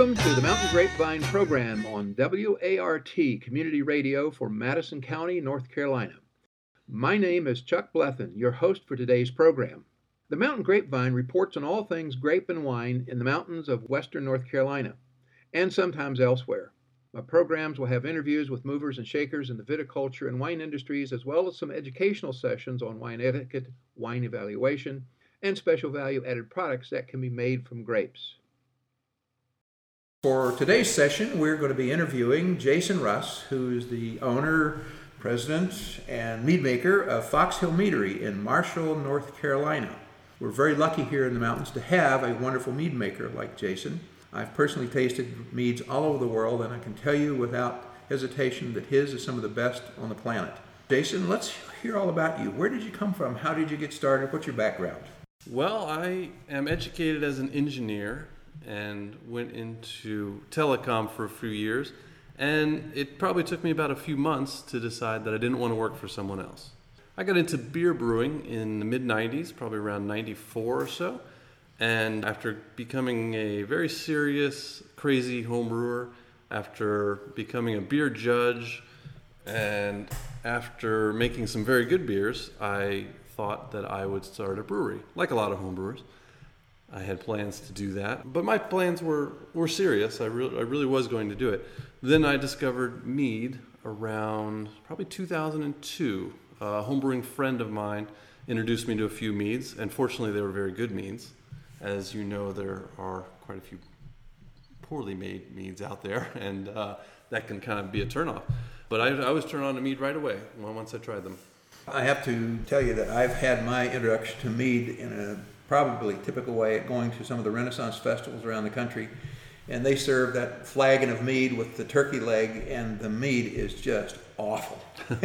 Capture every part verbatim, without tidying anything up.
Welcome to the Mountain Grapevine program on W A R T Community Radio for Madison County, North Carolina. My name is Chuck Blethen, your host for today's program. The Mountain Grapevine reports on all things grape and wine in the mountains of western North Carolina, and sometimes elsewhere. My programs will have interviews with movers and shakers in the viticulture and wine industries, as well as some educational sessions on wine etiquette, wine evaluation, and special value-added products that can be made from grapes. For today's session, we're going to be interviewing Jason Russ, who is the owner, president, and mead maker of Fox Hill Meadery in Marshall, North Carolina. We're very lucky here in the mountains to have a wonderful mead maker like Jason. I've personally tasted meads all over the world, and I can tell you without hesitation that his is some of the best on the planet. Jason, let's hear all about you. Where did you come from? How did you get started? What's your background? Well, I am educated as an engineer and went into telecom for a few years, and it probably took me about a few months to decide that I didn't want to work for someone else. I got into beer brewing in the mid nineties, probably around ninety-four or so, and after becoming a very serious, crazy home brewer, after becoming a beer judge, and after making some very good beers, I thought that I would start a brewery, like a lot of home brewers. I had plans to do that, but my plans were, were serious. I, re- I really was going to do it. Then I discovered mead around probably two thousand two. A homebrewing friend of mine introduced me to a few meads, and fortunately they were very good meads. As you know, there are quite a few poorly made meads out there, and uh, that can kind of be a turnoff. But I, I was turned on to mead right away once I tried them. I have to tell you that I've had my introduction to mead in a probably typical way at going to some of the Renaissance festivals around the country, and they serve that flagon of mead with the turkey leg, and the mead is just awful.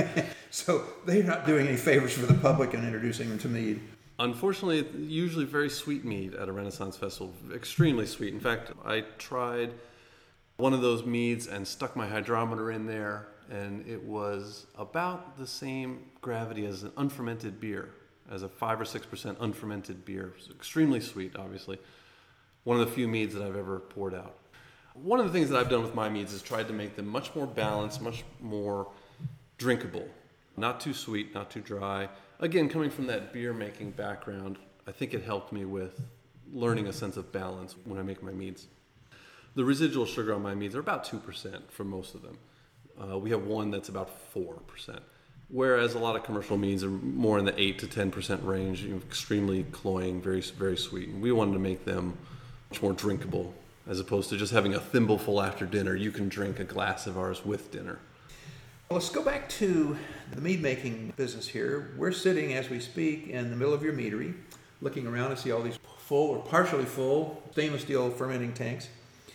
So they're not doing any favors for the public in introducing them to mead. Unfortunately, it's usually very sweet mead at a Renaissance festival, extremely sweet. In fact, I tried one of those meads and stuck my hydrometer in there, and it was about the same gravity as an unfermented beer, as a five or six percent unfermented beer. It was extremely sweet, obviously. One of the few meads that I've ever poured out. One of the things that I've done with my meads is tried to make them much more balanced, much more drinkable. Not too sweet, not too dry. Again, coming from that beer making background, I think it helped me with learning a sense of balance when I make my meads. The residual sugar on my meads are about two percent for most of them. Uh, we have one that's about four percent. Whereas a lot of commercial meads are more in the eight to ten percent range, you know, extremely cloying, very very sweet. And we wanted to make them much more drinkable, as opposed to just having a thimbleful after dinner. You can drink a glass of ours with dinner. Well, let's go back to the mead making business here. We're sitting as we speak in the middle of your meadery, looking around to see all these full or partially full stainless steel fermenting tanks.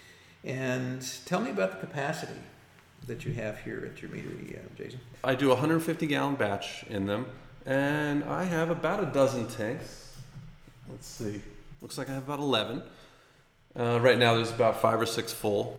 And tell me about the capacity that you have here at your meadery, uh, Jason. I do a one hundred fifty gallon batch in them, and I have about a dozen tanks. Let's see. Looks like I have about eleven. Uh, right now there's about five or six full.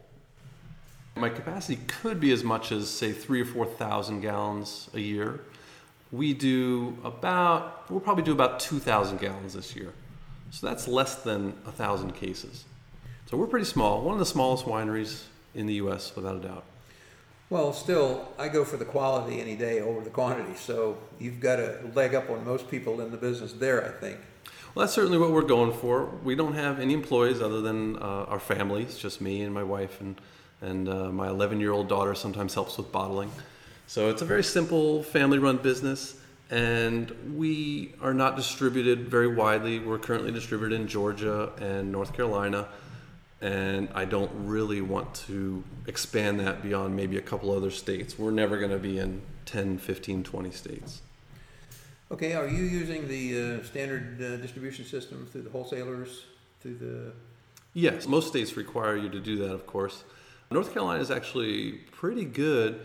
My capacity could be as much as, say, three or four thousand gallons a year. We do about, we'll probably do about two thousand gallons this year. So that's less than one thousand cases. So we're pretty small. One of the smallest wineries in the U S, without a doubt. Well, still, I go for the quality any day over the quantity. So you've got a leg up on most people in the business there, I think. Well, that's certainly what we're going for. We don't have any employees other than uh, our family. It's just me and my wife, and and uh, my eleven-year-old daughter sometimes helps with bottling. So it's a very simple family-run business, and we are not distributed very widely. We're currently distributed in Georgia and North Carolina, and I don't really want to expand that beyond maybe a couple other states. We're never going to be in ten, fifteen, twenty states. Okay, are you using the uh, standard uh, distribution system through the wholesalers, through the... Yes, most states require you to do that, of course. North Carolina is actually pretty good,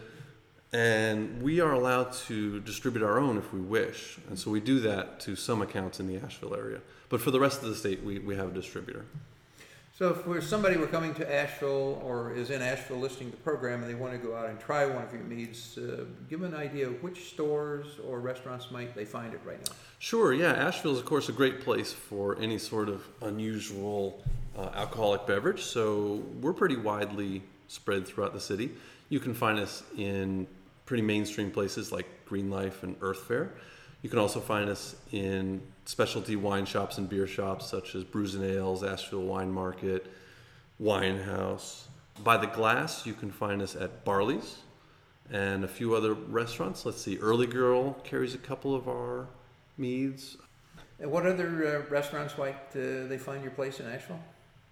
and we are allowed to distribute our own if we wish. And so we do that to some accounts in the Asheville area. But for the rest of the state, we, we have a distributor. So if we're, somebody were coming to Asheville or is in Asheville listening to the program and they want to go out and try one of your meads, uh, give them an idea of which stores or restaurants might they find it right now. Sure, yeah. Asheville is, of course, a great place for any sort of unusual uh, alcoholic beverage, so we're pretty widely spread throughout the city. You can find us in pretty mainstream places like Green Life and Earth Fare. You can also find us in specialty wine shops and beer shops such as Brews and Ales, Asheville Wine Market, Wine House. By the Glass, you can find us at Barley's and a few other restaurants. Let's see, Early Girl carries a couple of our meads. And what other uh, restaurants might uh, they find your place in Asheville?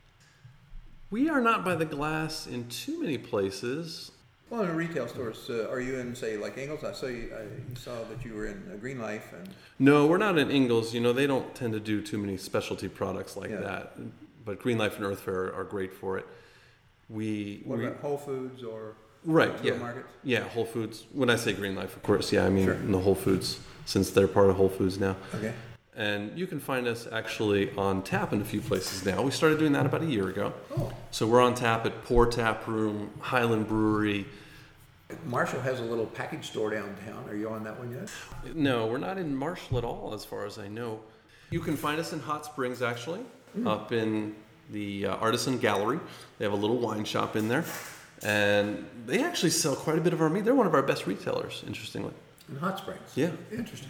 We are not by the Glass in too many places. Well, in retail stores, uh, are you in, say, like Ingles? I saw you, I saw that you were in uh, Green Life. And No, we're not in Ingles. You know, they don't tend to do too many specialty products like Yeah. that. But Green Life and Earth Fare are great for it. We what we, about Whole Foods or right, Little yeah, Markets? yeah, Whole Foods. When I say Green Life, of course, yeah, I mean Sure. the Whole Foods, since they're part of Whole Foods now. Okay. And you can find us actually on tap in a few places now. We started doing that about a year ago. Oh. So we're on tap at Pour Tap Room, Highland Brewery. Marshall has a little package store downtown. Are you on that one yet? No, we're not in Marshall at all, as far as I know. You can find us in Hot Springs, actually, mm. up in the uh, Artisan Gallery. They have a little wine shop in there. And they actually sell quite a bit of our meat. They're one of our best retailers, interestingly. In Hot Springs? Yeah. Interesting.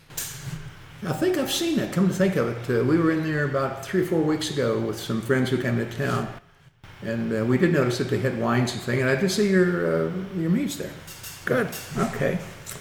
I think I've seen that, come to think of it. Uh, we were in there about three or four weeks ago with some friends who came to town. And uh, we did notice that they had wines and things. And I did see your, uh, your meats there. Good. Okay.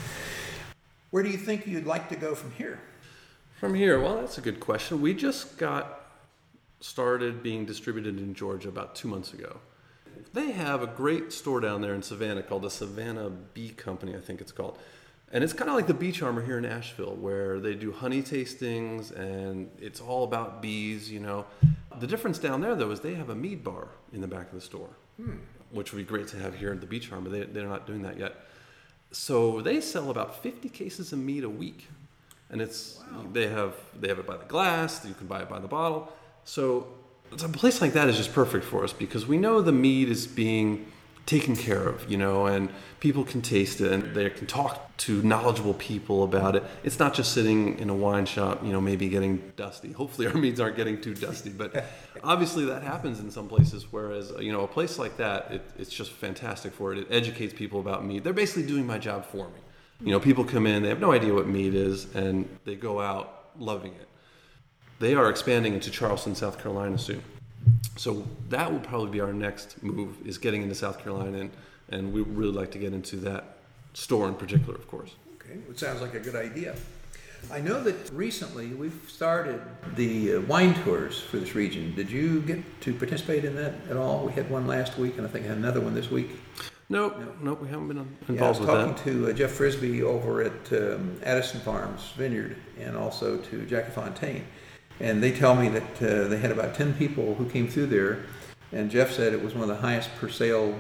Where do you think you'd like to go from here? From here? Well, that's a good question. We just got started being distributed in Georgia about two months ago. They have a great store down there in Savannah called the Savannah Bee Company, I think it's called. And it's kind of like the Bee Charmer here in Asheville, where they do honey tastings and it's all about bees, you know. The difference down there, though, is they have a mead bar in the back of the store, hmm. which would be great to have here at the Bee Charmer. They, they're not doing that yet. So they sell about fifty cases of mead a week. And it's wow. they have they have it by the glass, you can buy it by the bottle. So a place like that is just perfect for us because we know the mead is being taken care of, you know, and people can taste it and they can talk to knowledgeable people about it. It's not just sitting in a wine shop, you know, maybe getting dusty. Hopefully our meads aren't getting too dusty, but obviously that happens in some places, whereas, you know, a place like that, it, it's just fantastic for it. It educates people about mead. They're basically doing my job for me. You know, people come in, they have no idea what mead is, and they go out loving it. They are expanding into Charleston, South Carolina soon. So that will probably be our next move, is getting into South Carolina, and, and we would really like to get into that store in particular, of course. Okay, it sounds like a good idea. I know that recently we've started the uh, wine tours for this region. Did you get to participate in that at all? We had one last week, and I think I had another one this week. Nope, no. nope, we haven't been involved yeah, I was with talking that. to uh, Jeff Frisbee over at um, Addison Farms Vineyard, and also to Jackie Fontaine. And they tell me that uh, they had about ten people who came through there, and Jeff said it was one of the highest per sale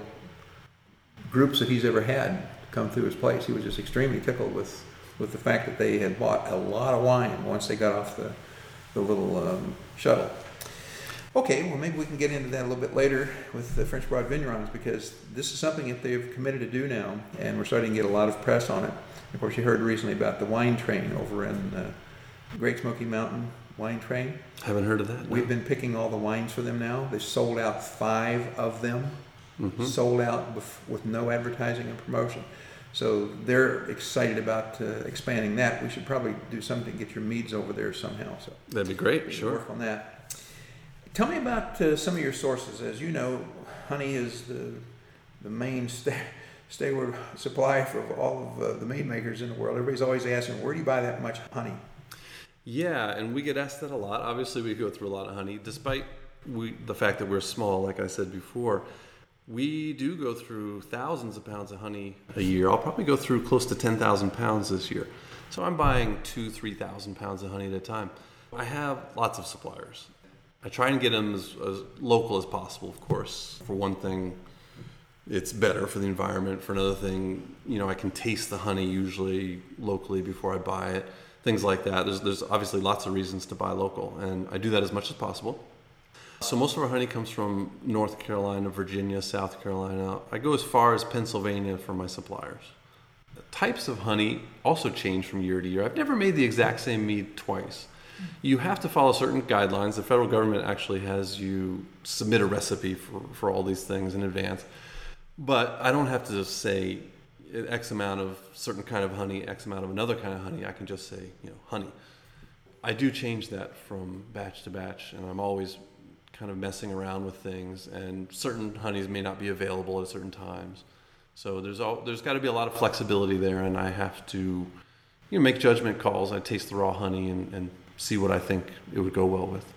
groups that he's ever had come through his place. He was just extremely tickled with, with the fact that they had bought a lot of wine once they got off the, the little um, shuttle. Okay, well maybe we can get into that a little bit later with the French Broad Vignerons, because this is something that they've committed to do now, and we're starting to get a lot of press on it. Of course, you heard recently about the wine train over in uh, Great Smoky Mountain Wine Train. Haven't heard of that. We've no. been picking all the wines for them now. They've sold out five of them, mm-hmm. sold out with, with no advertising and promotion. So they're excited about uh, expanding that. We should probably do something to get your meads over there somehow. So that'd be great. Sure. Work on that. Tell me about uh, some of your sources. As you know, honey is the the main sta- stable supply for all of uh, the mead makers in the world. Everybody's always asking, where do you buy that much honey? Yeah, and we get asked that a lot. Obviously, we go through a lot of honey. Despite we, the fact that we're small, like I said before, we do go through thousands of pounds of honey a year. I'll probably go through close to ten thousand pounds this year. So I'm buying two, three thousand pounds of honey at a time. I have lots of suppliers. I try and get them as, as local as possible, of course. For one thing, it's better for the environment. For another thing, you know, I can taste the honey usually locally before I buy it. Things like that. There's, there's obviously lots of reasons to buy local, and I do that as much as possible. So most of our honey comes from North Carolina, Virginia, South Carolina. I go as far as Pennsylvania for my suppliers. The types of honey also change from year to year. I've never made the exact same mead twice. You have to follow certain guidelines. The federal government actually has you submit a recipe for, for all these things in advance. But I don't have to just say X amount of certain kind of honey, X amount of another kind of honey. I can just say, you know, honey. I do change that from batch to batch, and I'm always kind of messing around with things, and certain honeys may not be available at certain times. So there's all, there's got to be a lot of flexibility there, and I have to, you know, make judgment calls. I taste the raw honey and, and see what I think it would go well with.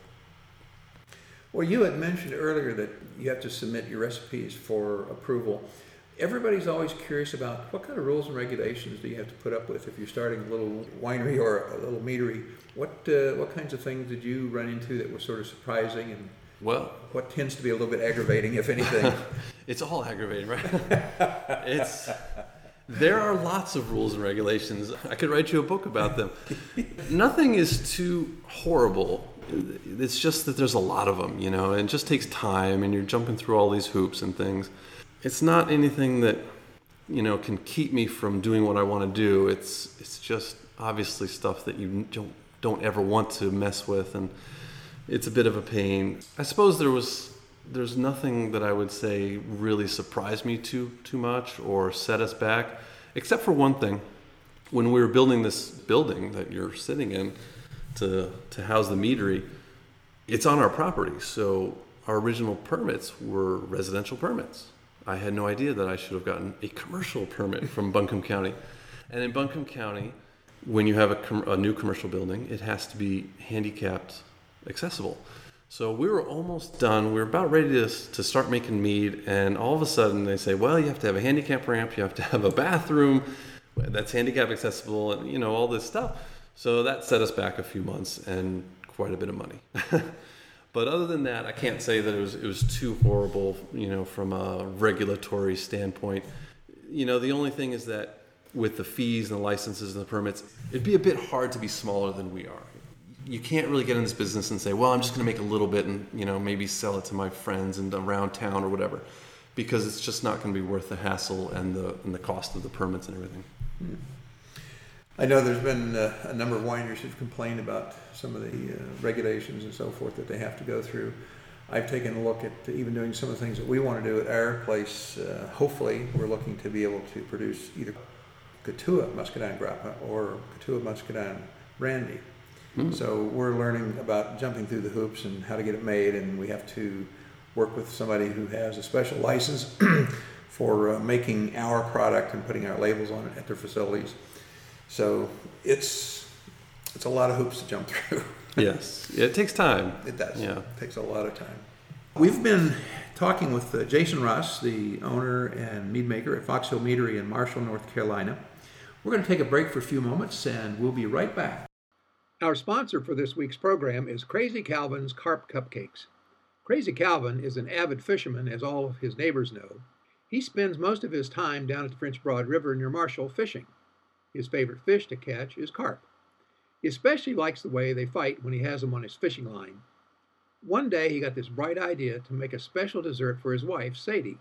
Well, you had mentioned earlier that you have to submit your recipes for approval. Everybody's always curious about what kind of rules and regulations do you have to put up with if you're starting a little winery or a little meadery. What uh, what kinds of things did you run into that were sort of surprising, and well, what tends to be a little bit aggravating, if anything? It's all aggravating, right? It's there are lots of rules and regulations. I could write you a book about them. Nothing is too horrible. It's just that there's a lot of them, you know, and it just takes time, and you're jumping through all these hoops and things. It's not anything that, you know, can keep me from doing what I want to do. It's it's just obviously stuff that you don't don't ever want to mess with, and it's a bit of a pain. I suppose there was there's nothing that I would say really surprised me too too much or set us back, except for one thing. When we were building this building that you're sitting in to to house the meadery, it's on our property, so our original permits were residential permits. I had no idea that I should have gotten a commercial permit from Buncombe County. And in Buncombe County, when you have a, com- a new commercial building, it has to be handicapped accessible. So we were almost done. We were about ready to, to start making mead, and all of a sudden they say, well, you have to have a handicap ramp, you have to have a bathroom that's handicap accessible, and you know, all this stuff. So that set us back a few months and quite a bit of money. But other than that, I can't say that it was it was too horrible, you know, from a regulatory standpoint. You know, the only thing is that with the fees and the licenses and the permits, it'd be a bit hard to be smaller than we are. You can't really get in this business and say, well, I'm just going to make a little bit and, you know, maybe sell it to my friends and around town or whatever, because it's just not going to be worth the hassle and the and the cost of the permits and everything. Hmm. I know there's been uh, a number of wineries who've complained about some of the uh, regulations and so forth that they have to go through. I've taken a look at even doing some of the things that we want to do at our place. Uh, hopefully, we're looking to be able to produce either Catua Muscadine Grappa or Catua Muscadine Brandy. Mm. So we're learning about jumping through the hoops and how to get it made, and we have to work with somebody who has a special license for uh, making our product and putting our labels on it at their facilities. So it's it's a lot of hoops to jump through. Yes, it takes time. It does. Yeah, it takes a lot of time. We've been talking with uh, Jason Ross, the owner and mead maker at Fox Hill Meadery in Marshall, North Carolina. We're going to take a break for a few moments, and we'll be right back. Our sponsor for this week's program is Crazy Calvin's Carp Cupcakes. Crazy Calvin is an avid fisherman, as all of his neighbors know. He spends most of his time down at the French Broad River near Marshall fishing. His favorite fish to catch is carp. He especially likes the way they fight when he has them on his fishing line. One day he got this bright idea to make a special dessert for his wife, Sadie.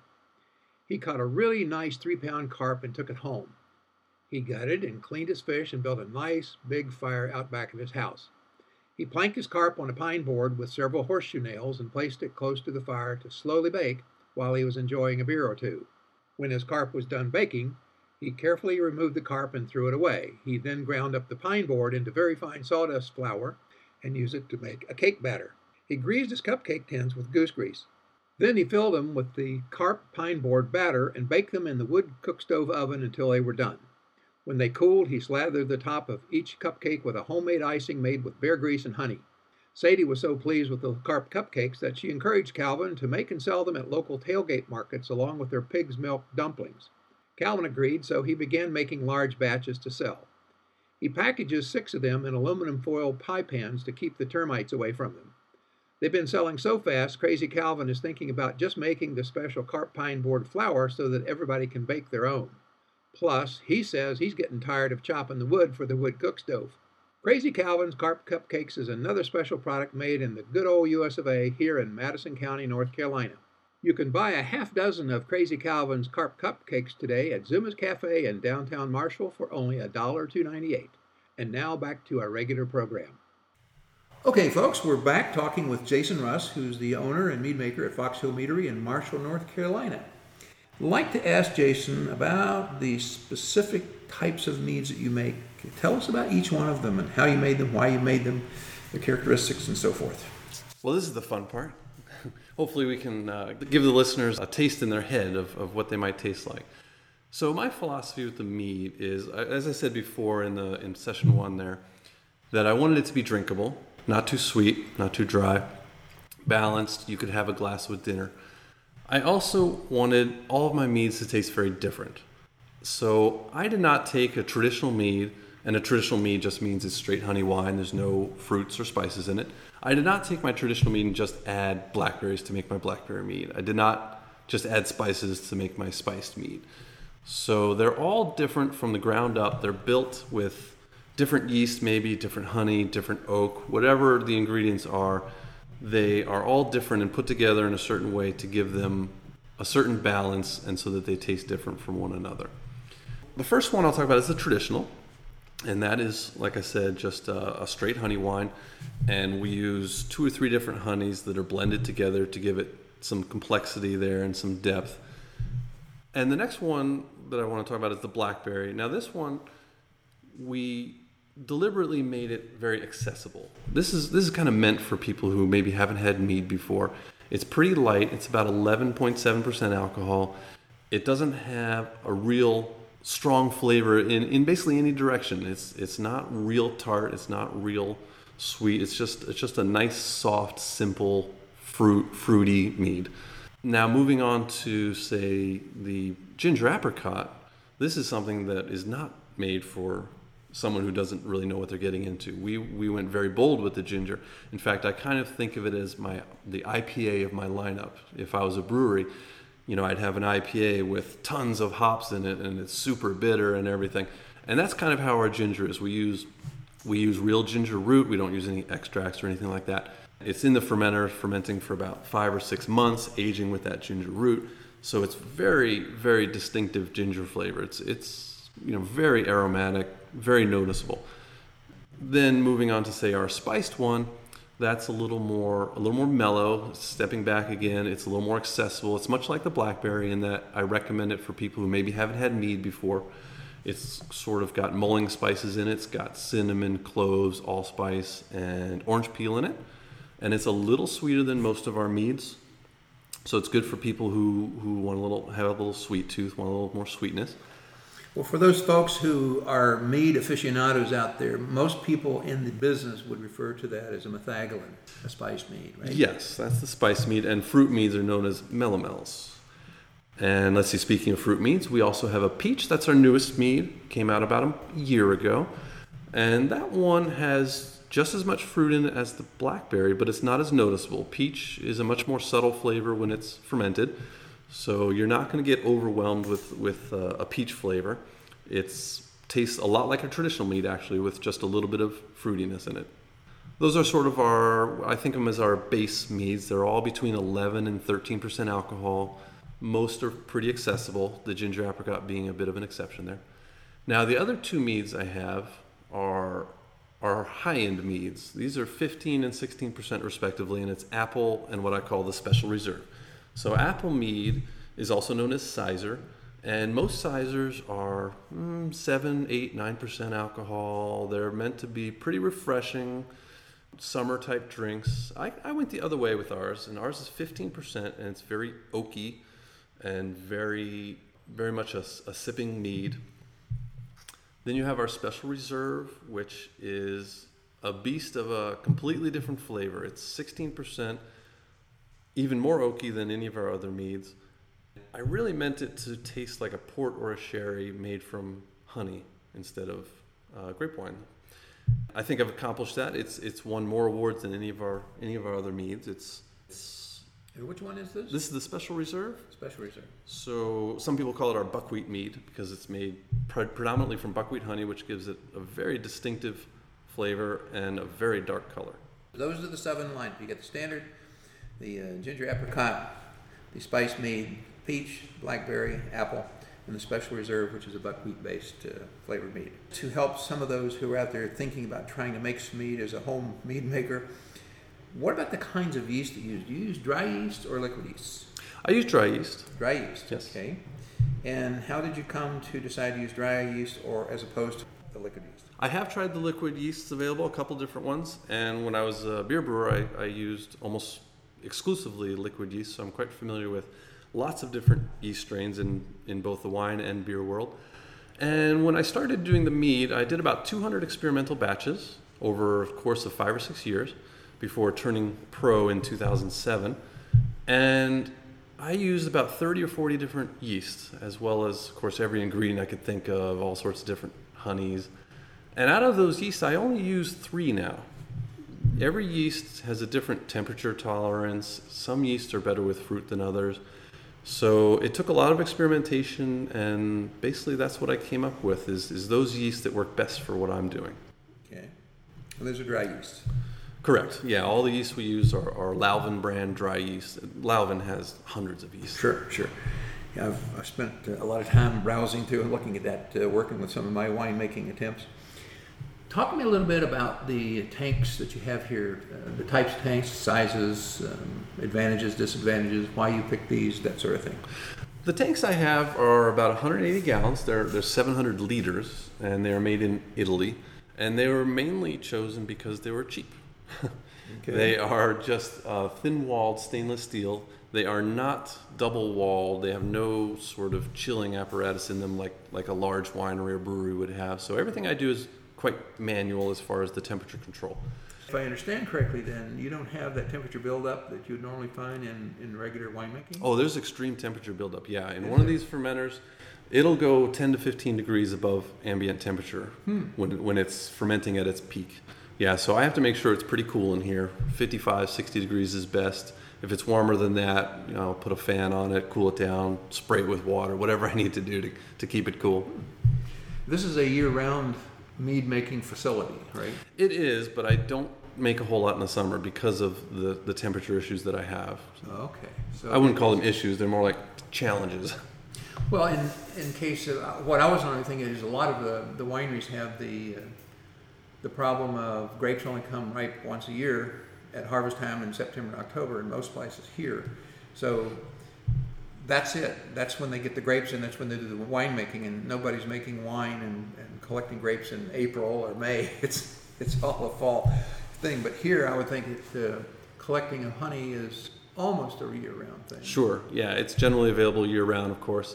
He caught a really nice three-pound carp and took it home. He gutted and cleaned his fish and built a nice big fire out back of his house. He planked his carp on a pine board with several horseshoe nails and placed it close to the fire to slowly bake while he was enjoying a beer or two. When his carp was done baking, he carefully removed the carp and threw it away. He then ground up the pine board into very fine sawdust flour and used it to make a cake batter. He greased his cupcake tins with goose grease. Then he filled them with the carp pine board batter and baked them in the wood cook stove oven until they were done. When they cooled, he slathered the top of each cupcake with a homemade icing made with bear grease and honey. Sadie was so pleased with the carp cupcakes that she encouraged Calvin to make and sell them at local tailgate markets along with their pig's milk dumplings. Calvin agreed, so he began making large batches to sell. He packages six of them in aluminum foil pie pans to keep the termites away from them. They've been selling so fast, Crazy Calvin is thinking about just making the special carp pine board flour so that everybody can bake their own. Plus, he says he's getting tired of chopping the wood for the wood cook stove. Crazy Calvin's Carp Cupcakes is another special product made in the good old U S of A here in Madison County, North Carolina. You can buy a half dozen of Crazy Calvin's Carp Cupcakes today at Zuma's Cafe in downtown Marshall for only one dollar two ninety-eight. And now back to our regular program. Okay, folks, we're back talking with Jason Russ, who's the owner and mead maker at Fox Hill Meadery in Marshall, North Carolina. I'd like to ask Jason about the specific types of meads that you make. Tell us about each one of them and how you made them, why you made them, the characteristics, and so forth. Well, this is the fun part. Hopefully we can uh, give the listeners a taste in their head of, of what they might taste like. So my philosophy with the mead is, as I said before in the in session one there, that I wanted it to be drinkable, not too sweet, not too dry, balanced. You could have a glass with dinner. I also wanted all of my meads to taste very different. So I did not take a traditional mead, and a traditional mead just means it's straight honey wine. There's no fruits or spices in it. I did not take my traditional mead and just add blackberries to make my blackberry mead. I did not just add spices to make my spiced mead. So they're all different from the ground up. They're built with different yeast, maybe different honey, different oak, whatever the ingredients are. They are all different and put together in a certain way to give them a certain balance and so that they taste different from one another. The first one I'll talk about is the traditional, and that is, like I said, just a, a straight honey wine, and we use two or three different honeys that are blended together to give it some complexity there and some depth. And the next one that I want to talk about is the blackberry. Now this one, we deliberately made it very accessible. This is this is kind of meant for people who maybe haven't had mead before. It's pretty light. It's about eleven point seven percent alcohol. It doesn't have a real strong flavor in, in basically any direction. It's it's not real tart. It's not real sweet. It's just it's just a nice, soft, simple, fruit fruity mead. Now moving on to, say, the ginger apricot. This is something that is not made for someone who doesn't really know what they're getting into. We we went very bold with the ginger. In fact, I kind of think of it as my the I P A of my lineup. If I was a brewery, you know, I'd have an I P A with tons of hops in it, and it's super bitter and everything. And that's kind of how our ginger is. We use we use real ginger root. We don't use any extracts or anything like that. It's in the fermenter, fermenting for about five or six months, aging with that ginger root. So it's very, very distinctive ginger flavor. It's it's you know very aromatic, very noticeable. Then moving on to, say, our spiced one, that's a little more a little more mellow. Stepping back again, it's a little more accessible. It's much like the blackberry in that I recommend it for people who maybe haven't had mead before. It's sort of got mulling spices in it. It's got cinnamon, cloves, allspice, and orange peel in it. And it's a little sweeter than most of our meads. So it's good for people who, who want a little have a little sweet tooth, want a little more sweetness. Well, for those folks who are mead aficionados out there, most people in the business would refer to that as a Mathagalin, a spice mead, right? Yes, that's the spice mead, and fruit meads are known as melomels. And let's see, speaking of fruit meads, we also have a peach. That's our newest mead, came out about a year ago. And that one has just as much fruit in it as the blackberry, but it's not as noticeable. Peach is a much more subtle flavor when it's fermented. So you're not going to get overwhelmed with, with uh, a peach flavor. It tastes a lot like a traditional mead, actually, with just a little bit of fruitiness in it. Those are sort of our, I think of them as our base meads. They're all between eleven and thirteen percent alcohol. Most are pretty accessible, the ginger apricot being a bit of an exception there. Now, the other two meads I have are, are high-end meads. These are fifteen and sixteen percent respectively, and it's apple and what I call the special reserve. So apple mead is also known as Sizer, and most Sizers are mm, seven, eight, nine percent alcohol. They're meant to be pretty refreshing, summer-type drinks. I, I went the other way with ours, and ours is fifteen percent, and it's very oaky and very, very much a, a sipping mead. Then you have our Special Reserve, which is a beast of a completely different flavor. It's sixteen percent, even more oaky than any of our other meads. I really meant it to taste like a port or a sherry made from honey instead of uh, grape wine. I think I've accomplished that. It's it's won more awards than any of our any of our other meads. It's, it's And which one is this? This is the Special Reserve. Special Reserve. So some people call it our buckwheat mead because it's made pre- predominantly from buckwheat honey, which gives it a very distinctive flavor and a very dark color. Those are the seven lines. You get the standard, the uh, ginger apricot, the spice mead, peach, blackberry, apple, and the Special Reserve, which is a buckwheat-based uh, flavored mead. To help some of those who are out there thinking about trying to make some mead as a home mead maker, what about the kinds of yeast that you use? Do you use dry yeast or liquid yeast? I use dry yeast. Dry yeast, yes. Okay. And how did you come to decide to use dry yeast or as opposed to the liquid yeast? I have tried the liquid yeasts available, a couple different ones, and when I was a beer brewer, I, I used almost exclusively liquid yeast, so I'm quite familiar with lots of different yeast strains in, in both the wine and beer world. And when I started doing the mead, I did about two hundred experimental batches over a course of five or six years before turning pro in two thousand seven. And I used about thirty or forty different yeasts, as well as, of course, every ingredient I could think of, all sorts of different honeys. And out of those yeasts, I only use three now. Every yeast has a different temperature tolerance. Some yeasts are better with fruit than others. So it took a lot of experimentation, and basically that's what I came up with, is, is those yeasts that work best for what I'm doing. Okay. And those are dry yeasts? Correct. Yeah, all the yeasts we use are, are Lalvin brand dry yeast. Lalvin has hundreds of yeasts. Sure, sure. Yeah, I've, I've spent uh, a lot of time browsing through and looking at that, uh, working with some of my winemaking attempts. Talk to me a little bit about the tanks that you have here, uh, the types of tanks, sizes, um, advantages, disadvantages, why you pick these, that sort of thing. The tanks I have are about one hundred eighty gallons. They're, they're seven hundred liters, and they're made in Italy. And they were mainly chosen because they were cheap. Okay. They are just uh, thin-walled stainless steel. They are not double-walled. They have no sort of chilling apparatus in them like, like a large winery or brewery would have. So everything I do is quite manual as far as the temperature control. If I understand correctly, then you don't have that temperature buildup that you would normally find in, in regular winemaking? Oh, there's extreme temperature buildup, yeah. In one of these fermenters, it'll go ten to fifteen degrees above ambient temperature hmm. when, when it's fermenting at its peak. Yeah, so I have to make sure it's pretty cool in here. fifty-five, sixty degrees is best. If it's warmer than that, you know, I'll put a fan on it, cool it down, spray it with water, whatever I need to do to, to keep it cool. This is a year-round mead making facility, right? It is, but I don't make a whole lot in the summer because of the, the temperature issues that I have. Okay. So I wouldn't call them issues, they're more like challenges. Well, in in case of, what I was only thinking is a lot of the, the wineries have the uh, the problem of grapes only come ripe once a year at harvest time in September and October in most places here. So that's it. That's when they get the grapes in. That's when they do the winemaking, and nobody's making wine and, and collecting grapes in April or May. It's it's all a fall thing. But here, I would think that uh, collecting of honey is almost a year-round thing. Sure. Yeah, it's generally available year-round, of course.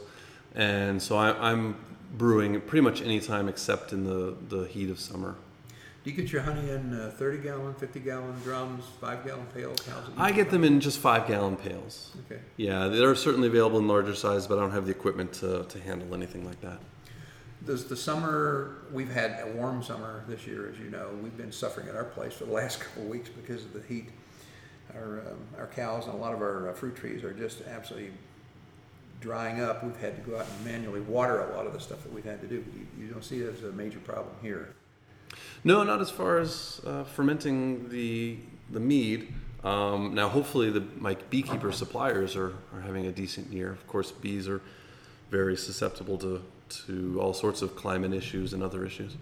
And so I, I'm brewing pretty much any time except in the, the heat of summer. Do you get your honey in uh, thirty-gallon, fifty-gallon drums, five-gallon pails? How's it I get them in just five-gallon pails. Okay. Yeah, they're certainly available in larger size, but I don't have the equipment to, to handle anything like that. Does the summer, we've had a warm summer this year, as you know. We've been suffering at our place for the last couple of weeks because of the heat. Our um, our cows and a lot of our uh, fruit trees are just absolutely drying up. We've had to go out and manually water a lot of the stuff that we've had to do. You, you don't see it as a major problem here. No, not as far as uh, fermenting the the mead. Um, now, hopefully, the my beekeeper uh-huh. suppliers are, are having a decent year. Of course, bees are very susceptible to, to all sorts of climate issues and other issues.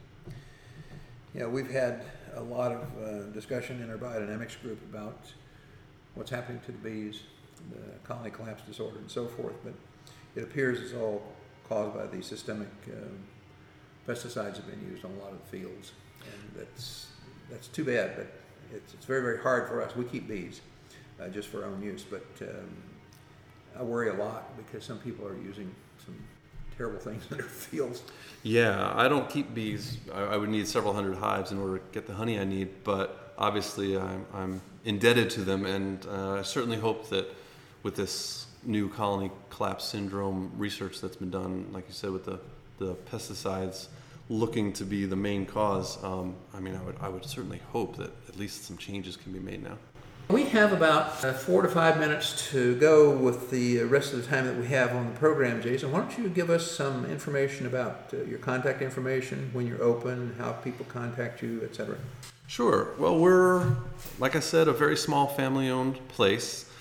Yeah, we've had a lot of uh, discussion in our biodynamics group about what's happening to the bees, the colony collapse disorder, and so forth. But it appears it's all caused by the systemic um, pesticides have been used on a lot of the fields. And that's that's too bad, but it's it's very, very hard for us. We keep bees uh, just for our own use, but um, I worry a lot because some people are using some terrible things in their fields. Yeah, I don't keep bees. I, I would need several hundred hives in order to get the honey I need, but obviously I'm, I'm indebted to them, and uh, I certainly hope that with this new colony collapse syndrome research that's been done, like you said, with the, the pesticides looking to be the main cause, um, I mean, I would I would certainly hope that at least some changes can be made now. We have about uh, four to five minutes to go with the rest of the time that we have on the program, Jason. Why don't you give us some information about uh, your contact information, when you're open, how people contact you, et cetera? Sure. Well, we're, like I said, a very small family-owned place,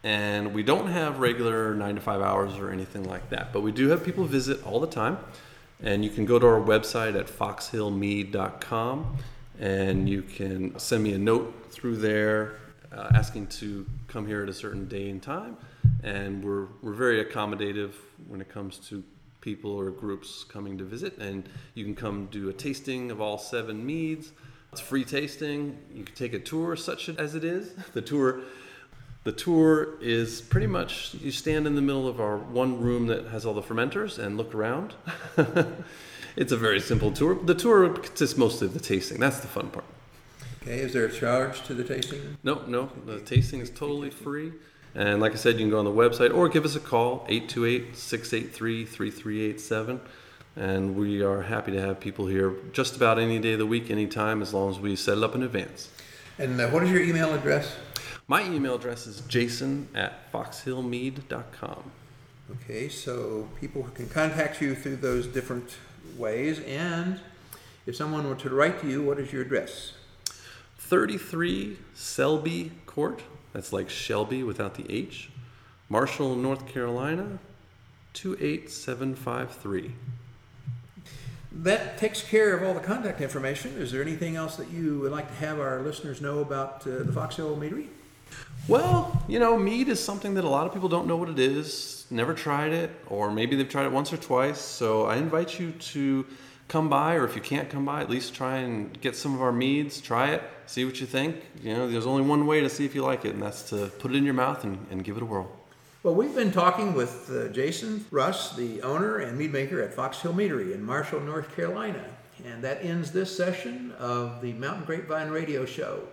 And we don't have regular nine to five hours or anything like that, but we do have people visit all the time. And you can go to our website at fox hill mead dot com, and you can send me a note through there uh, asking to come here at a certain day and time. And we're we're very accommodative when it comes to people or groups coming to visit. And you can come do a tasting of all seven meads. It's free tasting. You can take a tour, such as it is. The tour. The tour is pretty much, you stand in the middle of our one room that has all the fermenters and look around. It's a very simple tour. The tour consists mostly of the tasting. That's the fun part. Okay, is there a charge to the tasting? No, no, the tasting is totally free. And like I said, you can go on the website or give us a call, eight two eight, six eight three, three three eight seven. And we are happy to have people here just about any day of the week, anytime, as long as we set it up in advance. And uh, what is your email address? My email address is jason at fox hill mead dot com. Okay, so people can contact you through those different ways. And if someone were to write to you, what is your address? thirty-three Selby Court. That's like Shelby without the H. Marshall, North Carolina, two eight seven five three. That takes care of all the contact information. Is there anything else that you would like to have our listeners know about uh, the Fox Hill Meadery? Well, you know, mead is something that a lot of people don't know what it is, never tried it, or maybe they've tried it once or twice. So I invite you to come by, or if you can't come by, at least try and get some of our meads, try it, see what you think. You know, there's only one way to see if you like it, and that's to put it in your mouth and, and give it a whirl. Well, we've been talking with uh, Jason Russ, the owner and mead maker at Fox Hill Meadery in Marshall, North Carolina. And that ends this session of the Mountain Grapevine Radio Show.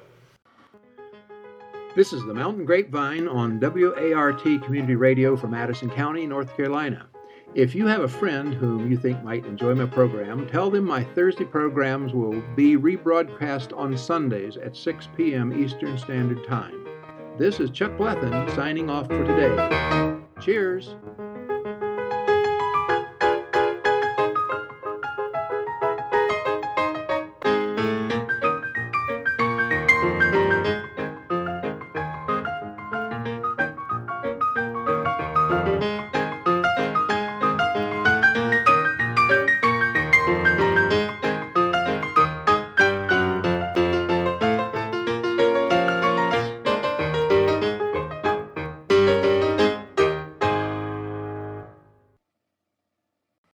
This is the Mountain Grapevine on W A R T Community Radio for Madison County, North Carolina. If you have a friend whom you think might enjoy my program, tell them my Thursday programs will be rebroadcast on Sundays at six p.m. Eastern Standard Time. This is Chuck Blethen signing off for today. Cheers!